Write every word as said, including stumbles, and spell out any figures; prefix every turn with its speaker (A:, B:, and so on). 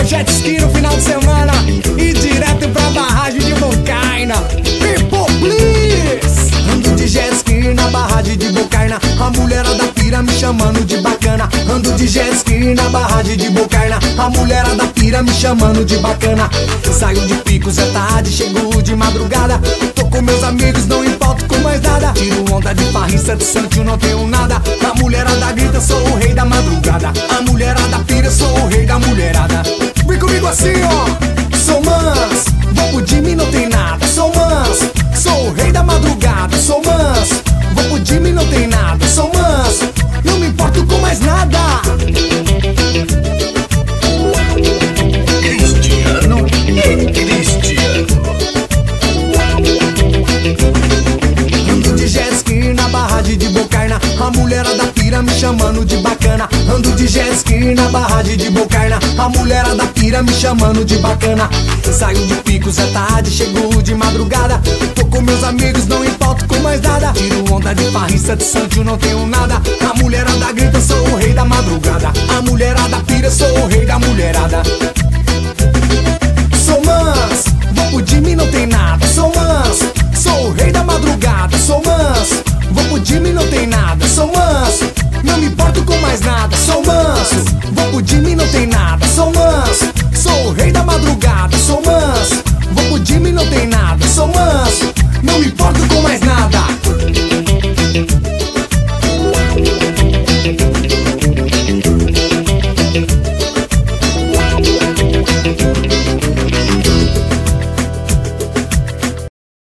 A: jet ski no final de semana e direto pra barragem de Bocaina. People please! Ando de jet ski na barragem de Bocaina, a mulherada pira me chamando de bacana. Ando de jet ski na barragem de Bocaina, a mulherada pira me chamando de bacana. Saio de picos, é tarde, chego de madrugada. Tô com meus amigos, não importo com mais nada. Tiro onda de farrista, de santo, não tenho nada. A mulherada grita, sou o rei da madrugada. A mulherada pira, sou o rei da mulherada. Vem comigo assim, ó. Sou mans, vou pro Jimmy, não tem nada. Sou mans, sou o rei da madrugada. Sou mans, vou pro Jimmy, não tem nada. Sou mans, não me importo com mais nada.
B: Cristiano e Cristiano.
A: Ando de jet ski na barragem de Bocaina, a mulherada pira me chamando de bacana. Ando de jet ski na barragem de Bocaina, a mulherada pira me chamando de bacana. Saio de picos, é tarde, chego de madrugada. Tô com meus amigos, não importo com mais nada. Tiro onda de farrista, de santo, não tenho nada. A mulherada grita, sou o rei da madrugada. A mulherada pira, sou o rei da mulherada. Sou mans, vou pro Jimmy, não tem nada. Sou mans, sou o rei da madrugada. Sou mans, vou pro Jimmy, não tem nada. Sou mans, não me importo com mais nada. Sou mans, vou pro Jimmy, não tem nada. Sou mans, sou o rei da madrugada. Sou mans, vou pro Jimmy, não tem nada. Sou mans, não me importo com mais nada.